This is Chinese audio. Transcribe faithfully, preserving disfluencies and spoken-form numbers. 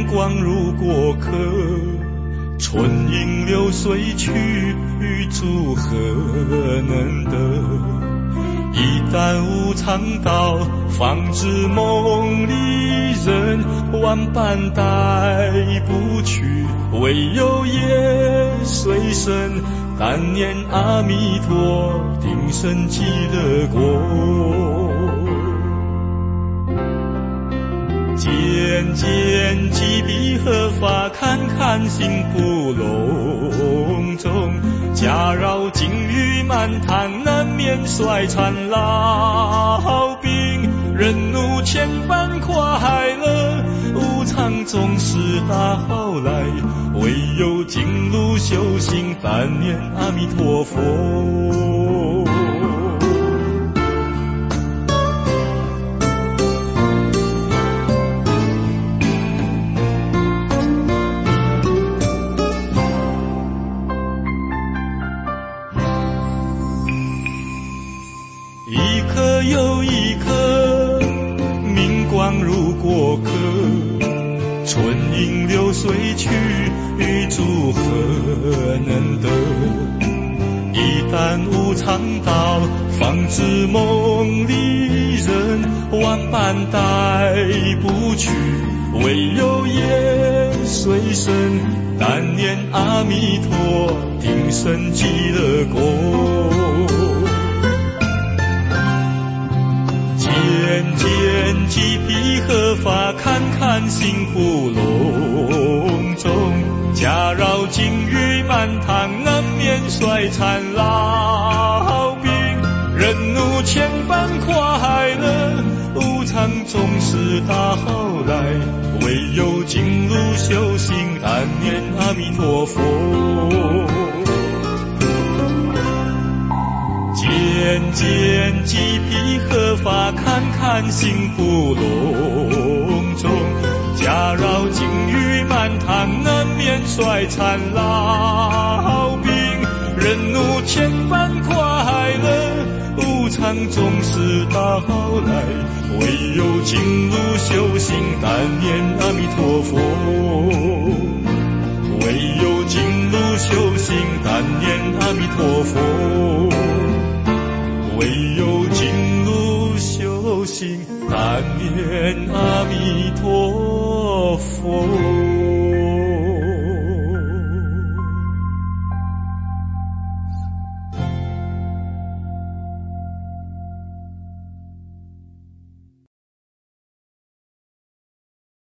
明光如过客，春影流水去，祝何能得？一旦无常到，方知梦里人，万般带不去，唯有业随身。但念阿弥陀，定生极乐国。渐渐几笔合法，看看心不隆重。夹绕金玉满堂，难免衰残老病。人怒千般快乐，无常总是到来。唯有进入修行，但念阿弥陀佛。一颗又一颗，明光如过客，春影流水去，祝何能得？一旦无常到，方知梦里人，万般带不去，唯有业随身。但念阿弥陀，定生极乐国。渐渐几笔合法，看看心不隆重。夹绕金玉满堂，难免衰残老病。人怒千般快乐，无常总是到来。唯有进入修行，但念阿弥陀佛。渐渐几笔合法，看看心不隆重。夹绕金玉满堂，难免衰残老病。人怒千般快乐，无常总是到来。唯有进入修行，但念阿弥陀佛。唯有进入修行，但念阿弥陀佛。唯有进入修行，但念阿弥陀